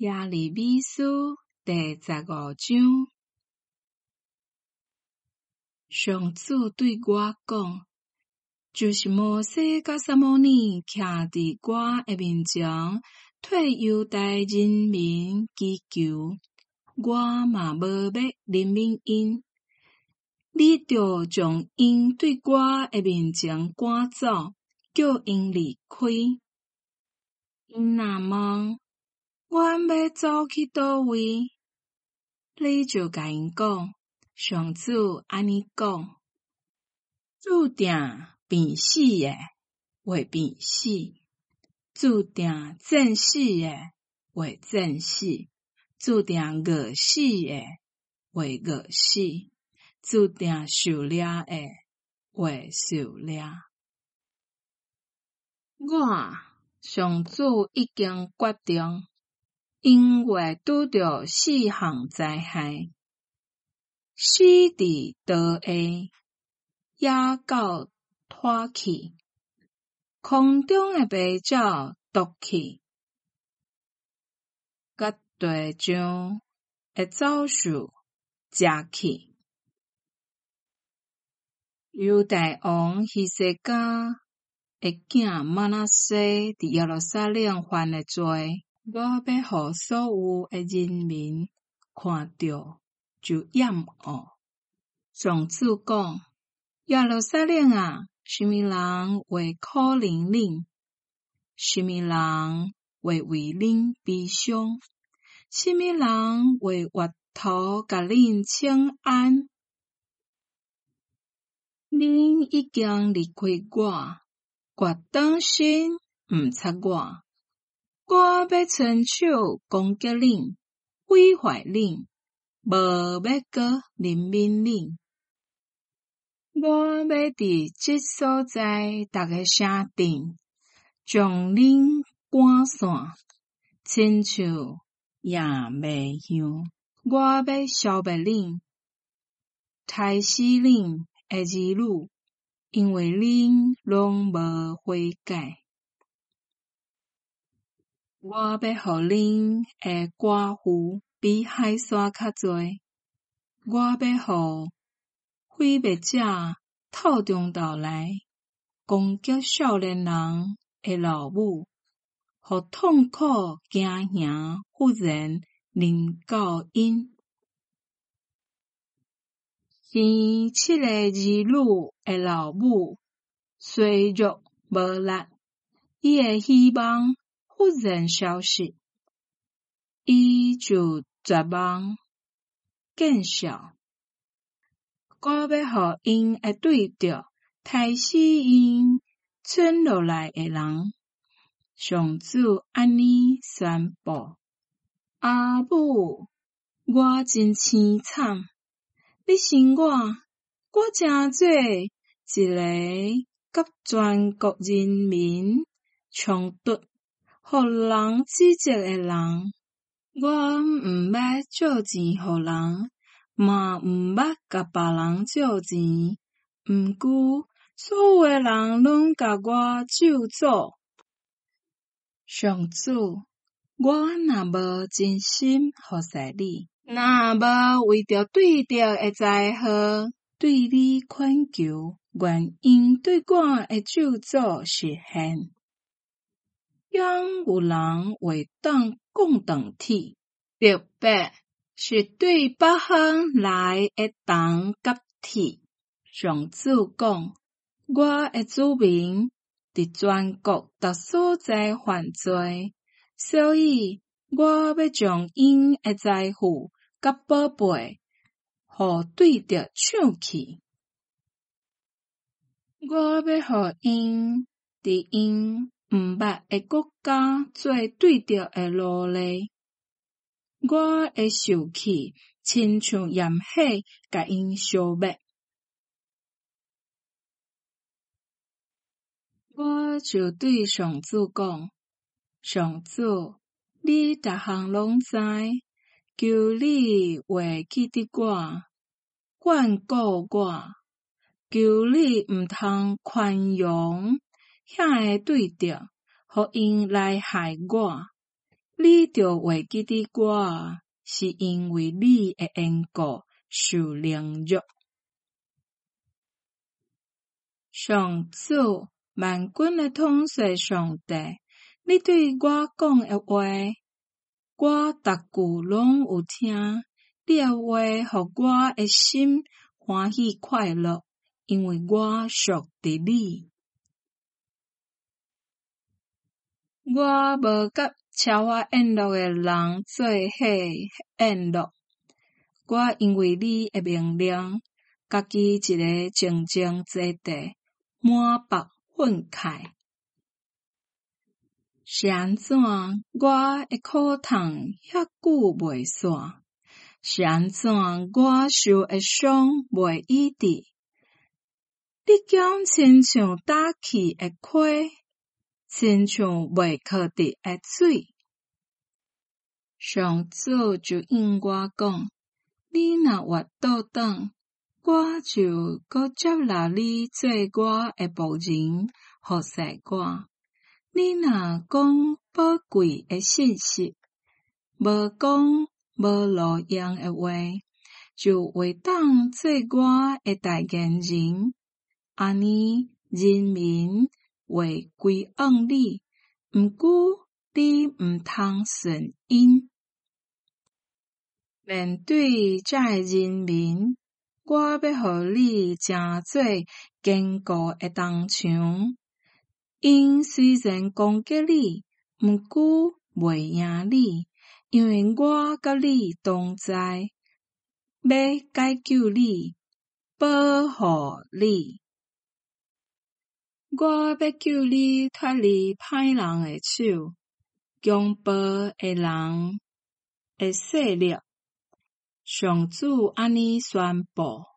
耶利米书第15章，上主对我讲，就是摩西甲撒母耳徛伫我的面前，替犹大人民祈求，我嘛无要怜悯因，你着将因对我的面前赶走，叫因离开。因若问阮要走去倒位，你就甲因讲，上主安尼讲：注定病死的，会病死；注定战死的，会战死；注定饿死的，会饿死；注定受掠的，会受掠。我上主已经决定，因为拄着4项灾害，死伫倒下，野狗拖去，空中的白鸟夺去，甲地上的走兽食去。犹大王希西家的囝玛拿西伫耶路撒冷犯的罪，我要互所有的人民看到就厌恶。上主讲：耶路撒冷啊，什么人会可怜恁？什么人会为恁悲伤？什么人会越头甲恁请安？恁已经离开我，决当心毋插我。我要伸手攻击恁，毁坏恁，无要阁怜悯恁。我要伫即所在逐个城镇，将恁赶散，亲像野麦香。我要消灭恁，杀死恁的儿女，因为恁拢无悔改。我要互恁的寡妇比海沙较侪，我要互毁灭者透中岛来，攻击少年人的老母，互痛苦惊吓忽然临到因。生7个儿女的老母衰弱无力，伊的希望忽然消失，伊就绝望见效。我要互因会对着杀死因存落来的人。上主安尼宣布：阿母，我真凄惨，你生我真做一个甲全国人民冲突，互人指责的人。我毋捌借钱互人，嘛毋捌甲别人借钱，毋过所有的人拢甲我咒诅。上主，我若无真心服侍你，若无为着对着的灾祸对你恳求，愿因对我的咒诅实现。ยัง有人会当讲长铁，特别是对别方来的铜甲铁。上主讲：我的子民伫全国逐所在犯罪，所以我要将因的财富甲宝贝，互对着抢去。我要互因伫因毋捌的国家做对着的奴隶，我的受气亲像炎火，甲因烧灭。我就对上主讲：上主，你逐项拢知，求你话记得我，眷顾我，求你毋通宽容遐个对着，互因来害我。 你着会记得我，是因为你的缘故受凌辱。上主，万军的统帅上帝，你对我讲的话，我逐句拢有听。你的话，互我的心欢喜快乐，因为我属伫你。我无甲超我宴乐的人做伙宴乐，我因为你的命令，家己一个静静坐地，满腹愤慨。是安怎？我的苦痛遐久袂煞？是安怎？我受的伤袂医治？你讲亲像打起的溪，亲像袂靠伫的水。上主就应我讲，你若活倒转，我就搁接纳你做我的仆人，服侍我。你若讲宝贵的信息，无讲无路用的话，就会当做我的代言人。安尼，人民会归向你，毋过你毋通顺因。面对这人民，我要互你成做坚固的铜墙。因虽然攻击你，毋过袂赢你，因为我甲你同在，要解救你，保护你。我要救你脱离歹人的手，强暴的人的势力。上主安尼宣布。